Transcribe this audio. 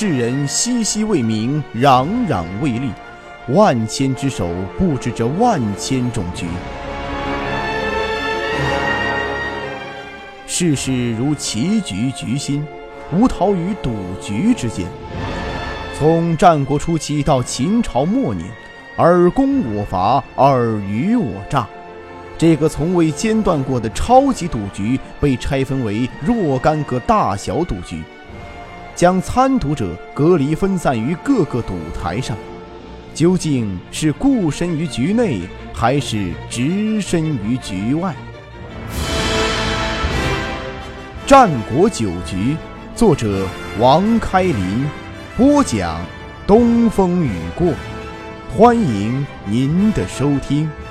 世人熙熙未明，攘攘未立，万千之手布置着万千种局。世事如棋局局心，无逃于赌局之间。从战国初期到秦朝末年，尔攻我伐，尔虞我诈，这个从未间断过的超级赌局被拆分为若干个大小赌局，将参赌者隔离分散于各个赌台上。究竟是固身于局内，还是直身于局外？战国九局，作者王开林，播讲东风雨过。欢迎您的收听。